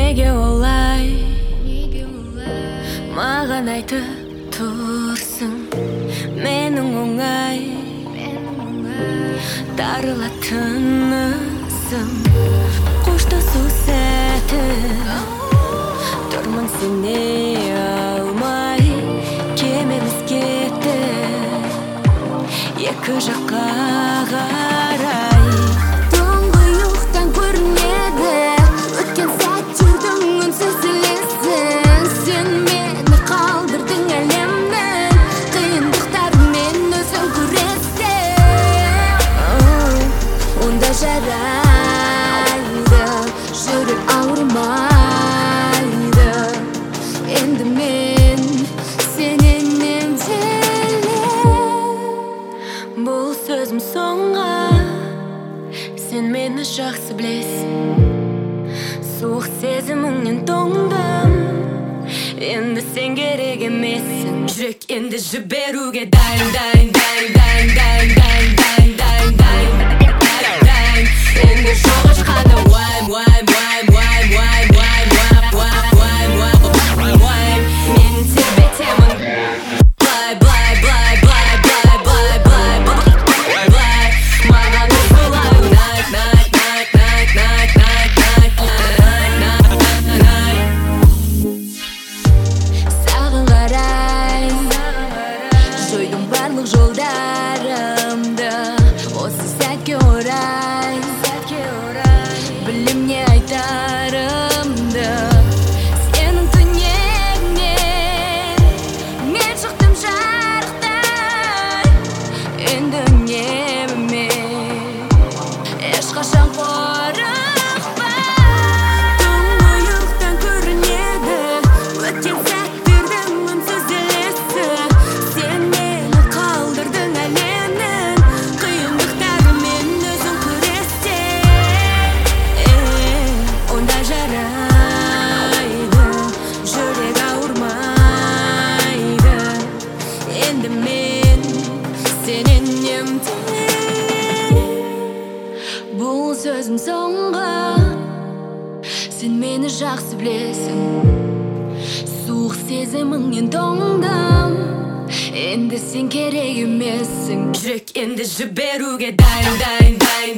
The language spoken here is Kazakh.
Неге олай маған айтып тұрсың, менің оңай тарылатынысың. Қоштасу сәті тұрмын сене алмай, кемеміз кетті екі жаққа қарай. Тұңғиықтан көрінеді өткен сәттердің үнсіз елесін. Сен мені қалдырдың әлемнің қиындықтарымен өзің күрестің. Онда жарайды, жүрек ауырмайды. Енді мен сенен емделем. Бұл сөзім соңға, сен мені жақсы білесің. Суық сезіміңнен тоңдым, енді сен керек емессің. Жүрек енді жіберуге дайын, дайын, дайын, дайын, дайын, дайын, дайын, дайын, дайын, дайын. Енді жоқ ешқандай уайым, уайым, уайым, уайым, уайым, уайым, уайым, уайым, уайым, уайым. Мен тербетемін былай, былай, былай, былай, былай, былай, былай, былай, былай. Маған солай ұнайды, ұнайды, ұнайды, ұнайды, ұнайды, ұнайды. Саған қарай жойдым барлық жолдарымды, осы сәтке орай білем не айтарымды. Сенің түнегіңнен мен шықтым жарықтай, енді үнеміме ешқашан қорықпа. Тұңғиықтан көрінеді өткен сәттердің үнсіз елесі. Сен мені қалдырдың әлемнің қиындықтарымен өзің күрестің. Онда жарайды, жүрек ауырмайды. Енді мен сенен емделем. Бұл сөзім соңғы, сен мені жақсы білесің. Суық сезіміңнен тоңдым, енді сен керек емессің. Жүрек енді жіберуге дайын, дайын, дайын,